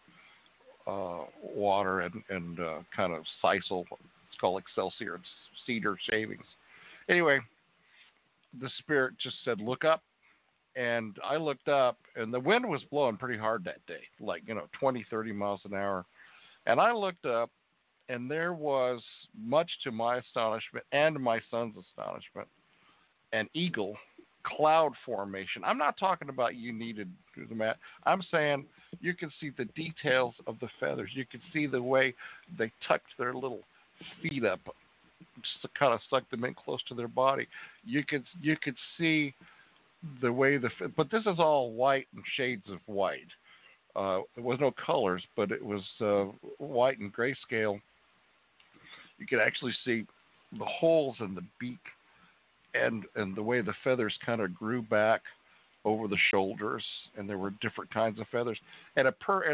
and kind of sisal. It's called Excelsior. It's cedar shavings. Anyway, the spirit just said, look up. And I looked up, and the wind was blowing pretty hard that day, like, 20, 30 miles an hour. And I looked up, and there was, much to my astonishment and my son's astonishment, an eagle cloud formation. I'm not talking about you needed the mat. I'm saying you can see the details of the feathers. You can see the way they tucked their little feet up, just to kind of suck them in close to their body. You could see the way but this is all white and shades of white. There was no colors, but it was white and grayscale. You could actually see the holes in the beak and the way the feathers kind of grew back over the shoulders, and there were different kinds of feathers, and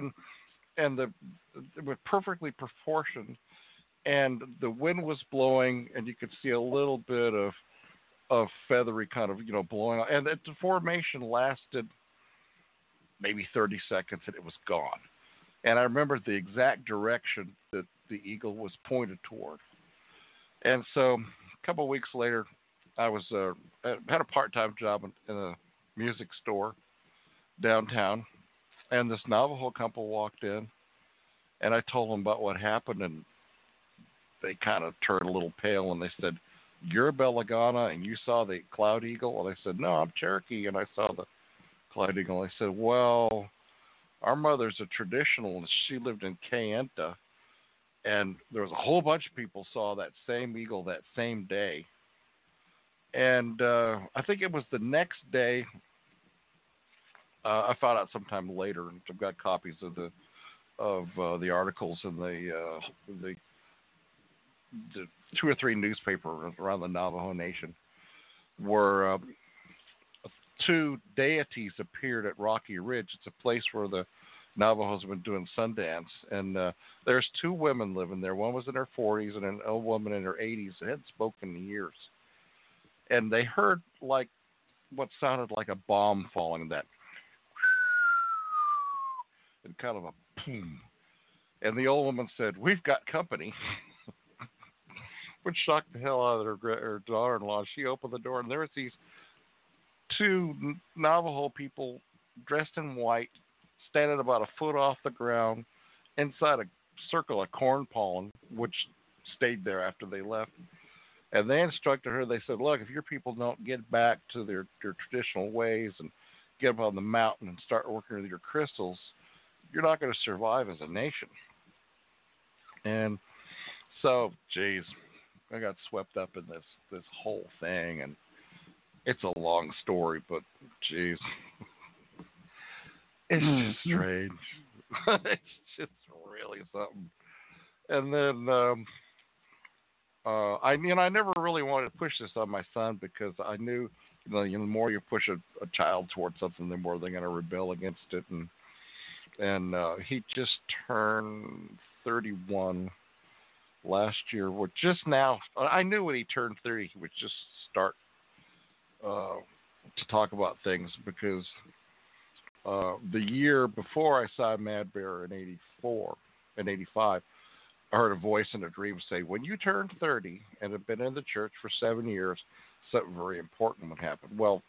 they were perfectly proportioned, and the wind was blowing, and you could see a little bit of feathery kind of, blowing on. And the formation lasted maybe 30 seconds, and it was gone. And I remember the exact direction that the eagle was pointed toward. And so a couple of weeks later, I had a part-time job in a music store downtown, and this Navajo couple walked in, and I told them about what happened, and they kind of turned a little pale, and they said, you're Belagana, and you saw the cloud eagle? And I said, no, I'm Cherokee, and I saw the cloud eagle. I said, well, our mother's a traditionalist. She lived in Kayenta, and there was a whole bunch of people saw that same eagle that same day. And I think it was the next day. I found out sometime later, and I've got copies of the articles in the 2 or 3 newspapers around the Navajo Nation, where 2 deities appeared at Rocky Ridge. It's a place where the Navajos have been doing Sundance, and there's 2 women living there. One was in her 40s, and an old woman in her 80s that hadn't spoken in years. And they heard like what sounded like a bomb falling, that and kind of a boom. And the old woman said, "We've got company." Which shocked the hell out of her daughter-in-law. She opened the door, and there was these 2 Navajo people dressed in white, standing about a foot off the ground inside a circle of corn pollen, which stayed there after they left. And they instructed her. They said, look, if your people don't get back to their traditional ways and get up on the mountain and start working with your crystals, you're not going to survive as a nation. And so, geez, I got swept up in this whole thing, and it's a long story, but geez, it's just strange. It's just really something. And then I never really wanted to push this on my son because I knew, the more you push a child towards something, the more they're going to rebel against it. And he just turned 31 last year. Well, just now, I knew when he turned 30, he would just start to talk about things, because the year before I saw Mad Bear in 85, I heard a voice in a dream say, when you turn 30 and have been in the church for 7 years, something very important would happen. Well,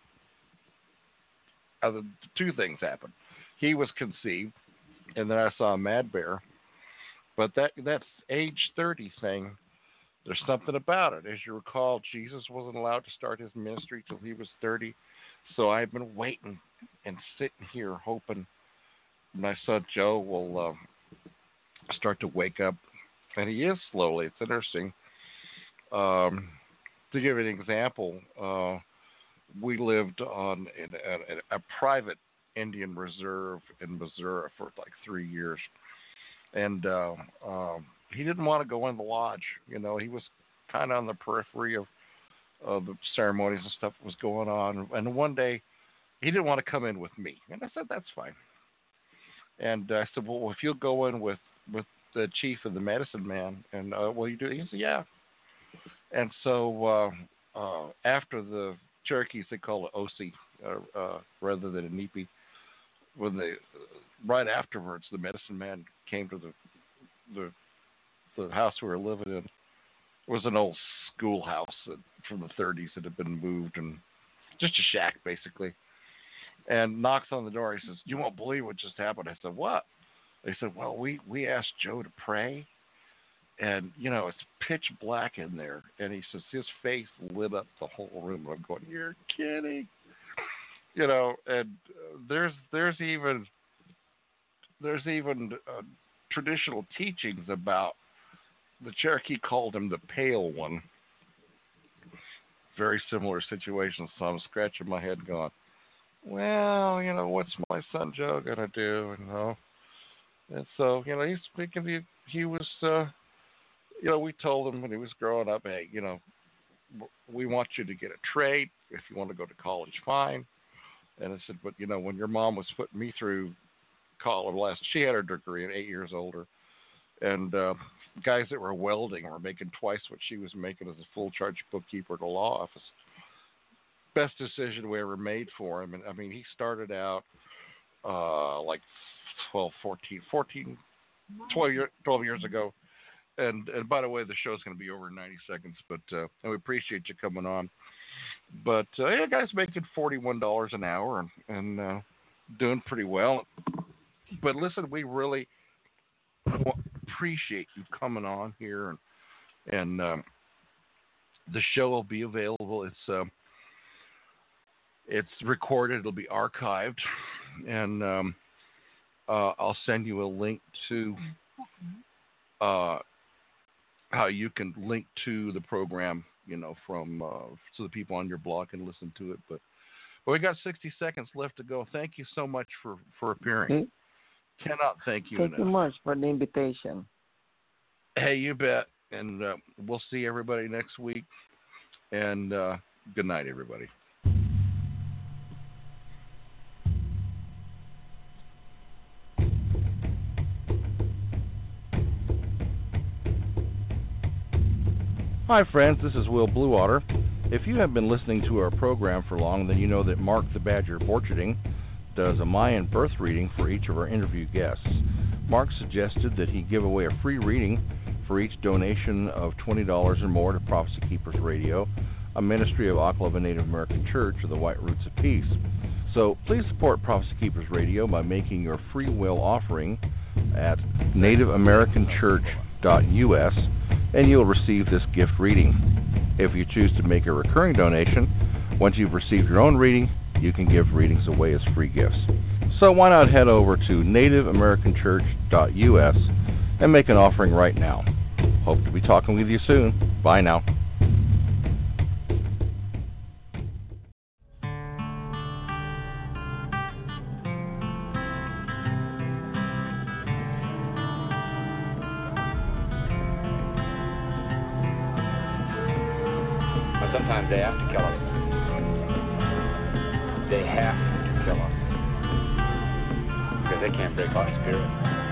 two things happened. He was conceived, and then I saw Mad Bear. But that age 30 thing, there's something about it. As you recall, Jesus wasn't allowed to start his ministry till he was 30. So I've been waiting and sitting here hoping my son Joe will start to wake up. And he is slowly. It's interesting. To give you an example, we lived on a private Indian reserve in Missouri for like 3 years. And he didn't want to go in the lodge. He was kind of on the periphery of the ceremonies and stuff that was going on. And one day, he didn't want to come in with me. And I said, that's fine. And I said, well, if you'll go in with the chief of the medicine man, and will you do it? He said, yeah. And so after the Cherokees, they call it OC rather than a Nipi. Right afterwards, the medicine man came to the house we were living in. It was an old schoolhouse from the 30s that had been moved, and just a shack basically. And knocks on the door. He says, "You won't believe what just happened." I said, "What?" They said, "Well, we asked Joe to pray, and it's pitch black in there." And he says his face lit up the whole room. I'm going, "You're kidding." And there's even traditional teachings about the Cherokee called him the Pale One. Very similar situation. So I'm scratching my head, going, "Well, what's my son Joe gonna do?" And so he's speaking. He was, we told him when he was growing up, hey, we want you to get a trade. If you want to go to college, fine. And I said, but, when your mom was putting me through college, she had her degree at 8 years older. And guys that were welding were making twice what she was making as a full-charge bookkeeper at a law office. Best decision we ever made for him. And, he started out like 12 years ago. And by the way, the show's going to be over in 90 seconds, but and we appreciate you coming on. But guy's making $41 an hour and doing pretty well. But listen, we really appreciate you coming on here, and the show will be available. It's recorded. It'll be archived, and I'll send you a link to how you can link to the program, from so the people on your blog can listen to it. But we got 60 seconds left to go. Thank you so much for appearing. Okay. Cannot thank you enough. Thank you much for the invitation. Hey, you bet. And we'll see everybody next week. And good night, everybody. Hi, friends. This is Will Bluewater. If you have been listening to our program for long, then you know that Mark the Badger Borcherding does a Mayan birth reading for each of our interview guests. Mark suggested that he give away a free reading for each donation of $20 or more to Prophecy Keepers Radio, a ministry of Oklahoma Native American Church of the White Roots of Peace. So please support Prophecy Keepers Radio by making your free will offering at nativeamericanchurch.us, and you'll receive this gift reading. If you choose to make a recurring donation, once you've received your own reading, you can give readings away as free gifts. So why not head over to nativeamericanchurch.us and make an offering right now. Hope to be talking with you soon. Bye now. But sometimes they have to kill us. They have to kill us. Because they can't break our spirit.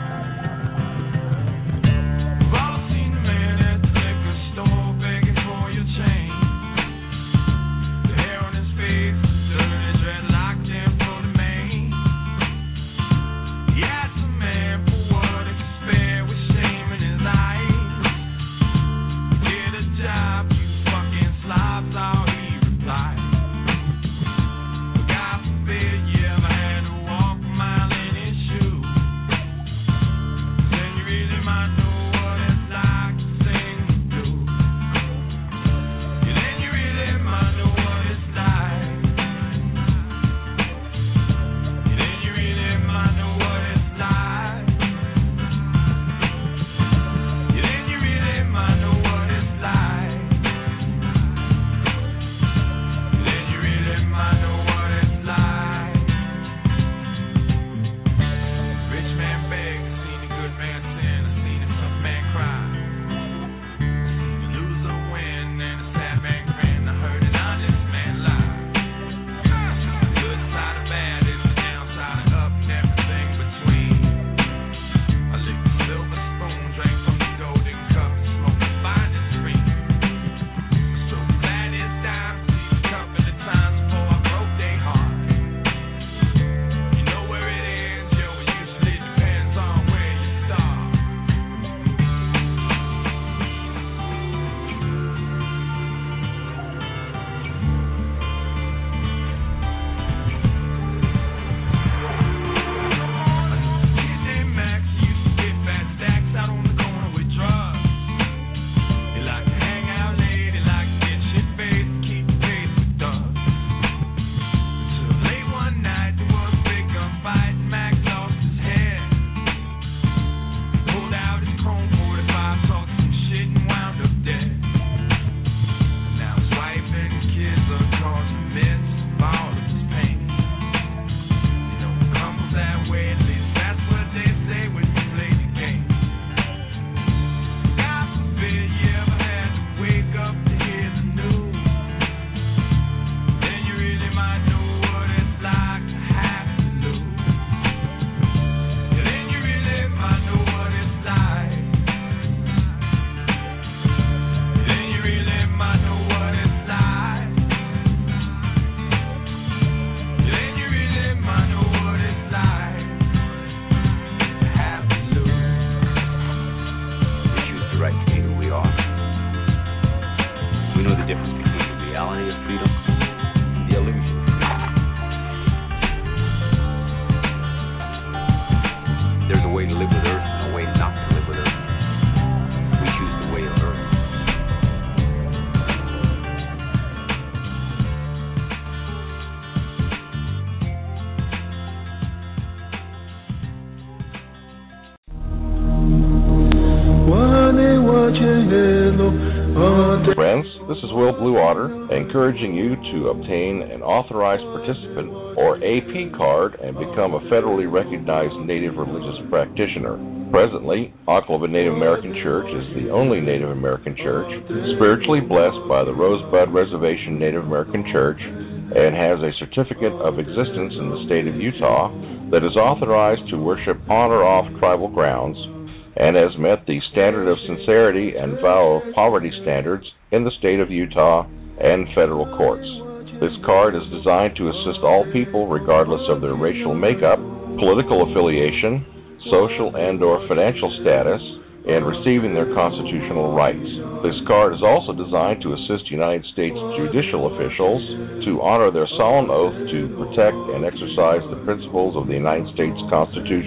Friends, this is Will Bluewater, encouraging you to obtain an authorized participant or AP card and become a federally recognized Native religious practitioner. Presently, Oklahoma Native American Church is the only Native American church spiritually blessed by the Rosebud Reservation Native American Church and has a certificate of existence in the state of Utah that is authorized to worship on or off tribal grounds and has met the standard of sincerity and vow of poverty standards in the state of Utah and federal courts. This card is designed to assist all people regardless of their racial makeup, political affiliation, social and/or financial status, and receiving their constitutional rights. This card is also designed to assist United States judicial officials to honor their solemn oath to protect and exercise the principles of the United States Constitution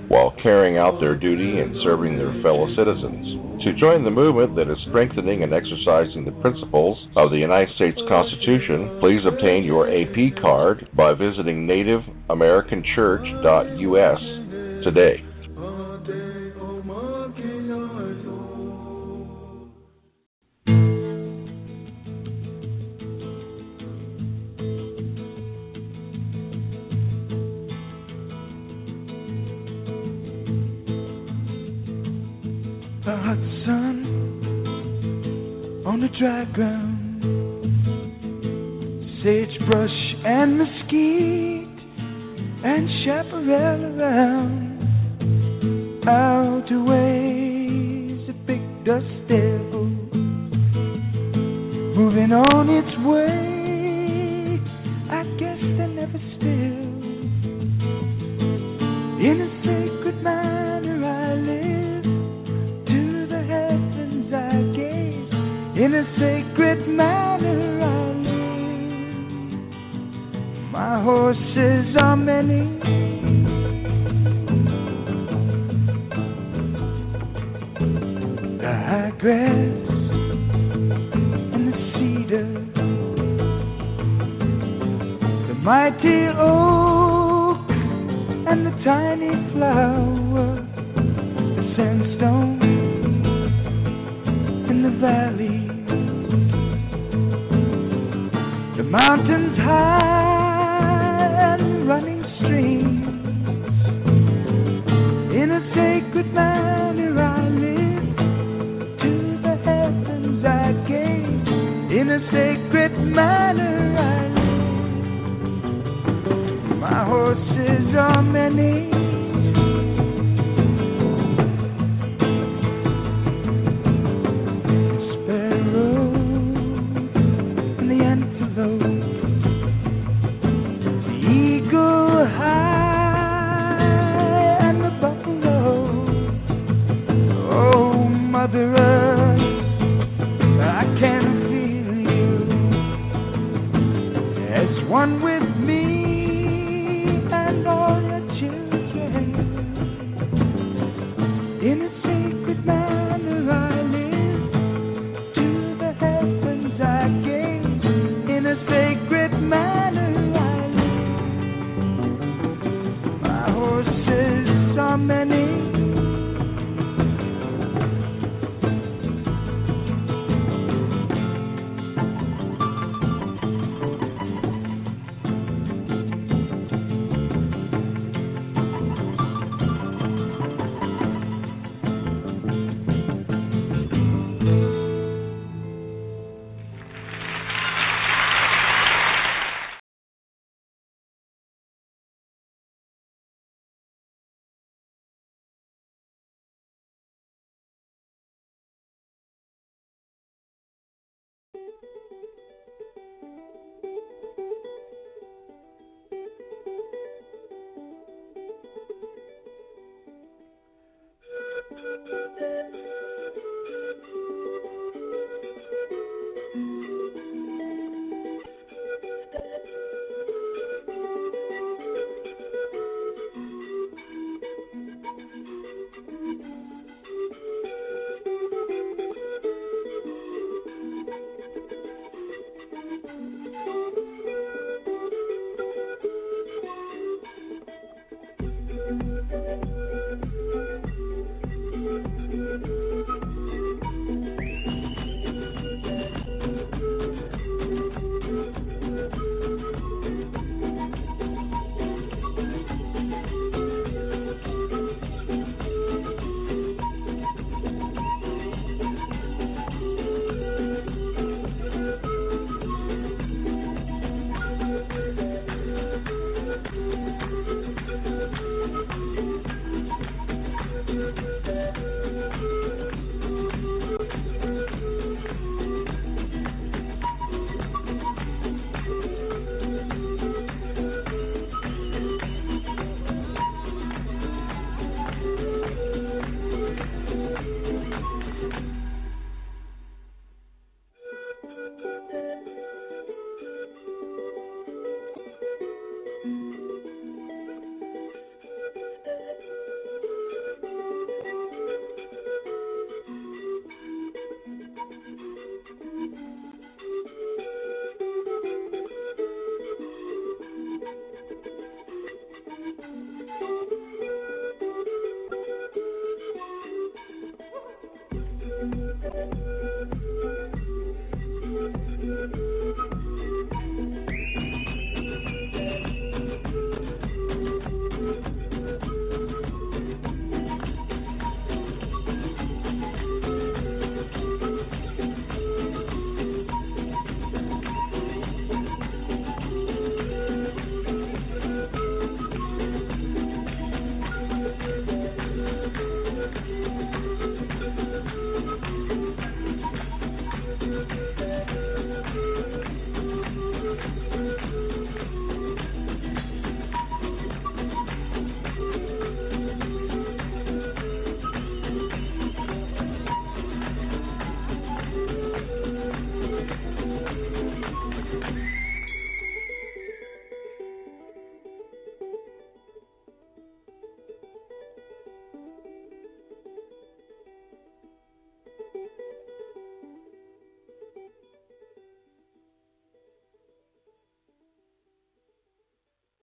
while carrying out their duty and serving their fellow citizens. To join the movement that is strengthening and exercising the principles of the United States Constitution, please obtain your AP card by visiting nativeamericanchurch.us today. The hot sun on the dry ground, sagebrush and mesquite and chaparral around. Out away, the big dust devil moving on its way. I guess they're never still. In a sacred manner I live, to the heavens I gaze. In a sacred manner I live. My horses are many, the high grass and the cedar, the mighty oak and the tiny flower, the sandstone in the valley, the mountains high and running streams. In a sacred manner I live, to the heavens I gaze. In a sacred manner I live. My horses are many, the sparrow and the antelope, the eagle high and the buffalo. Oh, Mother Earth, I can feel you as one with me.